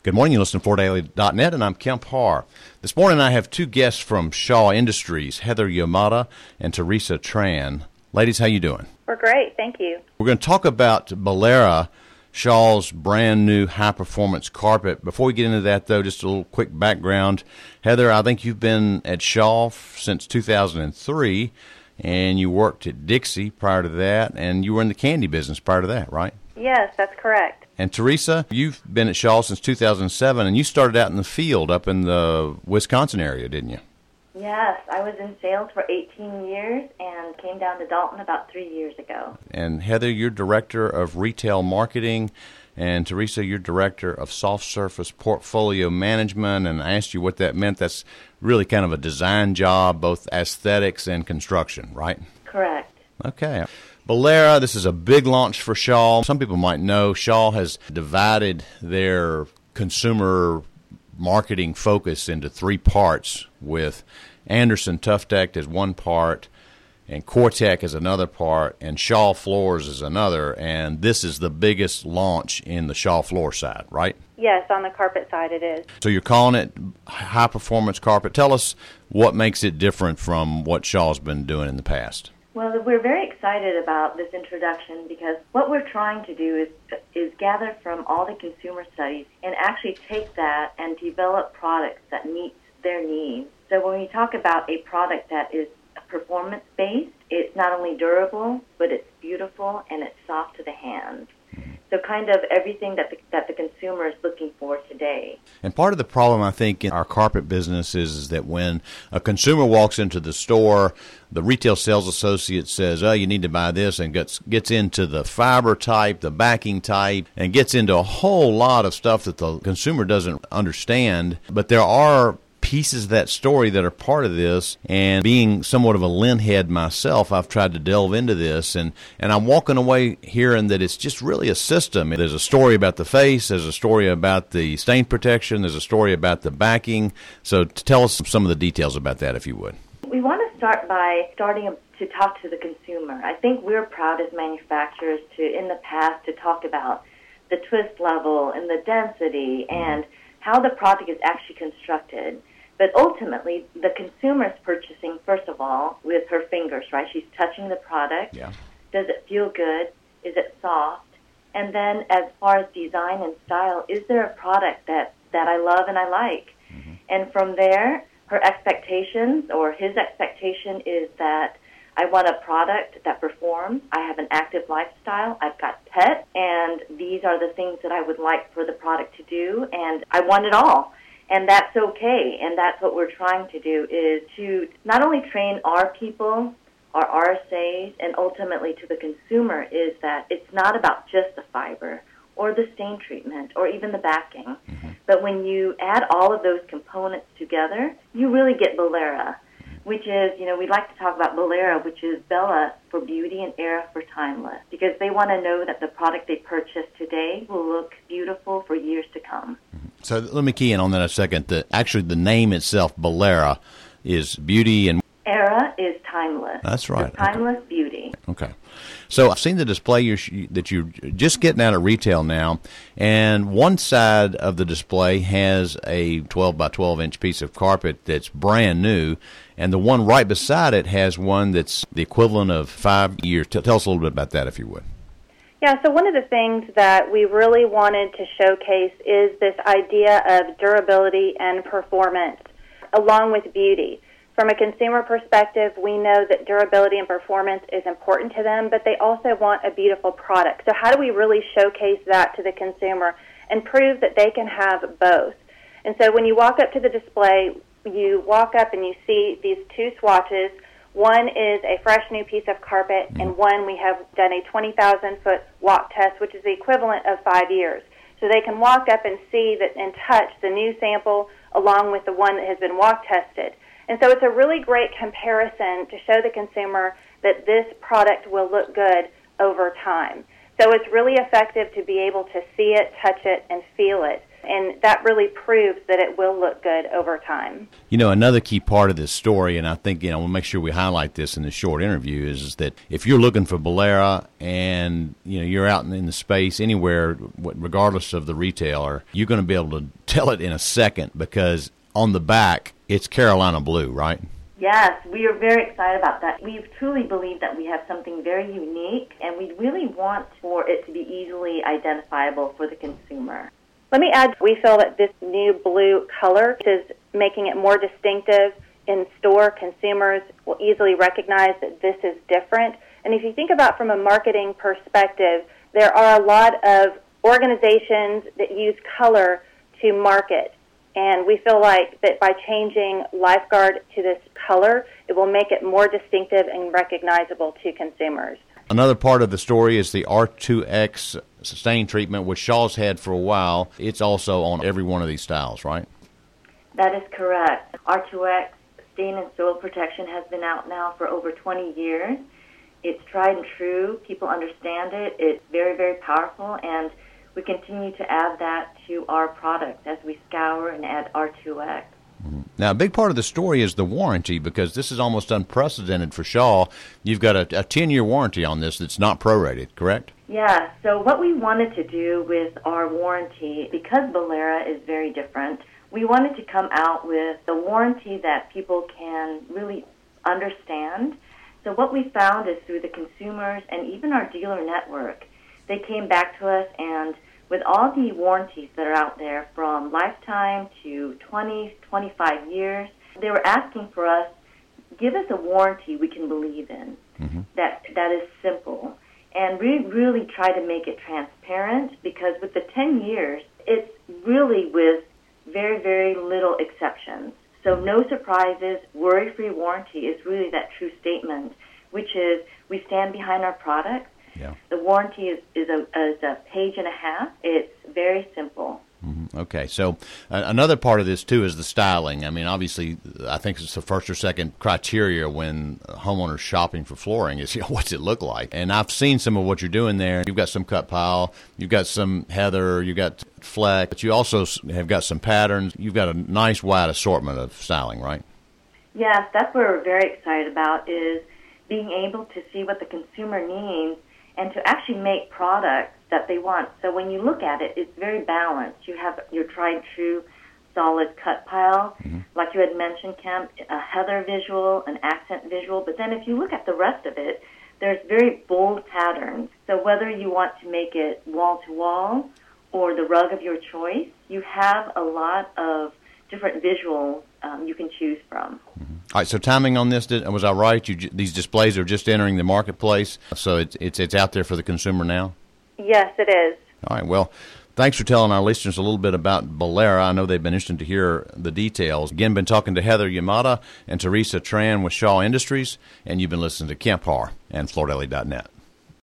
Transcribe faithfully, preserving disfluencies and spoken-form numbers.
Good morning. You listen to Florida Daily dot net, and I'm Kemp Harr. This morning I have two guests from Shaw Industries, Heather Yamada and Teresa Tran. Ladies, how you doing? We're great. Thank you. We're going to talk about Bolera, Shaw's brand new high-performance carpet. Before we get into that, though, just a little quick background. Heather, I think you've been at Shaw since two thousand three, and you worked at Dixie prior to that, and you were in the candy business prior to that, right? Yes, that's correct. And Teresa, you've been at Shaw since two thousand seven, and you started out in the field up in the Wisconsin area, didn't you? Yes, I was in sales for eighteen years and came down to Dalton about three years ago. And Heather, you're Director of Retail Marketing, and Teresa, you're Director of Soft Surface Portfolio Management, and I asked you what that meant. That's really kind of a design job, both aesthetics and construction, right? Correct. Okay. Bolera, this is a big launch for Shaw. Some people might know Shaw has divided their consumer marketing focus into three parts, with Anderson Tuff-Deck as one part, and Core-Tec as another part, and Shaw Floors as another, and this is the biggest launch in the Shaw floor side, right? Yes, on the carpet side it is. So you're calling it high-performance carpet. Tell us what makes it different from what Shaw's been doing in the past. Well, we're very excited about this introduction because what we're trying to do is is gather from all the consumer studies and actually take that and develop products that meet their needs. So when we talk about a product that is performance-based, it's not only durable, but it's beautiful and it's soft to the hands. So kind of everything that the, that the consumer is looking for today. And part of the problem, I think, in our carpet business is, is that when a consumer walks into the store, the retail sales associate says, oh, you need to buy this, and gets gets into the fiber type, the backing type, and gets into a whole lot of stuff that the consumer doesn't understand. But there are pieces of that story that are part of this, and being somewhat of a lint head myself, I've tried to delve into this, and, and I'm walking away hearing that it's just really a system. There's a story about the face, there's a story about the stain protection, there's a story about the backing. So tell us some of the details about that, if you would. We want to start by starting to talk to the consumer. I think we're proud as manufacturers to, in the past, to talk about the twist level and the density and how the product is actually constructed. But ultimately, the consumer is purchasing, first of all, with her fingers, right? She's touching the product. Yeah. Does it feel good? Is it soft? And then as far as design and style, is there a product that, that I love and I like? Mm-hmm. And from there, her expectations or his expectation is that I want a product that performs. I have an active lifestyle. I've got pets, and these are the things that I would like for the product to do, and I want it all. And that's okay, and that's what we're trying to do, is to not only train our people, our R S As, and ultimately to the consumer, is that it's not about just the fiber or the stain treatment or even the backing. Mm-hmm. But when you add all of those components together, you really get Bolera, which is, you know, we like to talk about Bolera, which is Bella for beauty and Era for timeless, because they want to know that the product they purchase today will look beautiful for years to come. So let me key in on that a second. The, actually, the name itself, Bolera, is beauty and... Era is timeless. That's right. The timeless okay. beauty. Okay. So I've seen the display you're, that you're just getting out of retail now, and one side of the display has a twelve by twelve inch piece of carpet that's brand new, and the one right beside it has one that's the equivalent of five years. Tell us a little bit about that, if you would. Yeah, so one of the things that we really wanted to showcase is this idea of durability and performance, along with beauty. From a consumer perspective, we know that durability and performance is important to them, but they also want a beautiful product. So how do we really showcase that to the consumer and prove that they can have both? And so when you walk up to the display, you walk up and you see these two swatches. One is a fresh new piece of carpet, and one we have done a twenty thousand foot walk test, which is the equivalent of five years. So they can walk up and see that and touch the new sample along with the one that has been walk tested. And so it's a really great comparison to show the consumer that this product will look good over time. So it's really effective to be able to see it, touch it, and feel it. And that really proves that it will look good over time. You know, another key part of this story, and I think, you know, we'll make sure we highlight this in this short interview, is, is that if you're looking for Bolera and, you know, you're out in, in the space anywhere, regardless of the retailer, you're going to be able to tell it in a second because on the back, it's Carolina blue, right? Yes, we are very excited about that. We truly believe that we have something very unique, and we really want for it to be easily identifiable for the consumer. Let me add, we feel that this new blue color is making it more distinctive in store. Consumers will easily recognize that this is different. And if you think about from a marketing perspective, there are a lot of organizations that use color to market. And we feel like that by changing Lifeguard to this color, it will make it more distinctive and recognizable to consumers. Another part of the story is the R two X stain treatment, which Shaw's had for a while. It's also on every one of these styles, right? That is correct. R two X stain and soil protection has been out now for over twenty years. It's tried and true. People understand it. It's very, very powerful, and we continue to add that to our products as we scour and add R two X. Now, a big part of the story is the warranty, because this is almost unprecedented for Shaw. You've got a, a ten-year warranty on this that's not prorated, correct? Yeah, so what we wanted to do with our warranty, because Bolera is very different, we wanted to come out with a warranty that people can really understand. So what we found is through the consumers and even our dealer network, they came back to us, and with all the warranties that are out there from lifetime to twenty, twenty-five years, they were asking for us, give us a warranty we can believe in, mm-hmm. that that is simple. And we really try to make it transparent, because with the ten years, it's really with very, very little exceptions. So no surprises, worry-free warranty is really that true statement, which is we stand behind our products. Yeah. The warranty is, is, a, is a page and a half. It's very simple. Mm-hmm. Okay, so uh, another part of this, too, is the styling. I mean, obviously, I think it's the first or second criteria when homeowners shopping for flooring is, you know, what's it look like? And I've seen some of what you're doing there. You've got some cut pile, you've got some heather, you've got fleck, but you also have got some patterns. You've got a nice wide assortment of styling, right? Yes, that's what we're very excited about, is being able to see what the consumer needs and to actually make products that they want. So when you look at it, it's very balanced. You have your tried true solid cut pile, mm-hmm. like you had mentioned, Kemp, a heather visual, an accent visual. But then if you look at the rest of it, there's very bold patterns. So whether you want to make it wall-to-wall or the rug of your choice, you have a lot of different visuals um, you can choose from. Mm-hmm. All right, so timing on this, did, was I right? You, these displays are just entering the marketplace, so it's, it's it's out there for the consumer now? Yes, it is. All right, well, thanks for telling our listeners a little bit about Bolera. I know they've been interested to hear the details. Again, been talking to Heather Yamada and Teresa Tran with Shaw Industries, and you've been listening to Kemp Harr and Flor Deli dot net.